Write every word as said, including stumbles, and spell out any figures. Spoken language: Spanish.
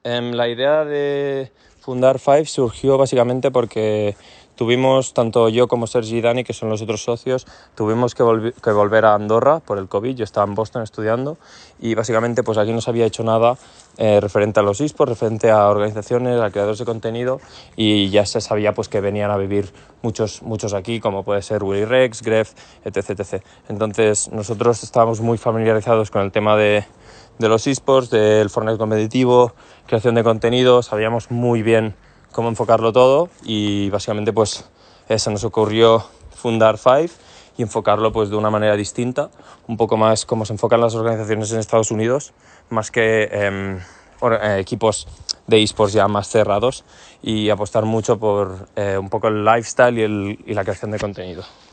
Um, la idea de fundar Five surgió básicamente porque tuvimos, tanto yo como Sergi y Dani, que son los otros socios, tuvimos que, volvi- que volver a Andorra por el COVID. Yo estaba en Boston estudiando y básicamente pues aquí no se había hecho nada eh, referente a los eSports, referente a organizaciones, a creadores de contenido, y ya se sabía pues que venían a vivir muchos, muchos aquí, como puede ser Willy Rex, Gref, etc, etcétera. Entonces nosotros estábamos muy familiarizados con el tema de de los eSports, del Fortnite competitivo, creación de contenido, sabíamos muy bien cómo enfocarlo todo y básicamente pues se nos ocurrió fundar Five y enfocarlo pues de una manera distinta, un poco más como se enfocan las organizaciones en Estados Unidos, más que eh, eh, equipos de eSports ya más cerrados, y apostar mucho por eh, un poco el lifestyle y, el, y la creación de contenido.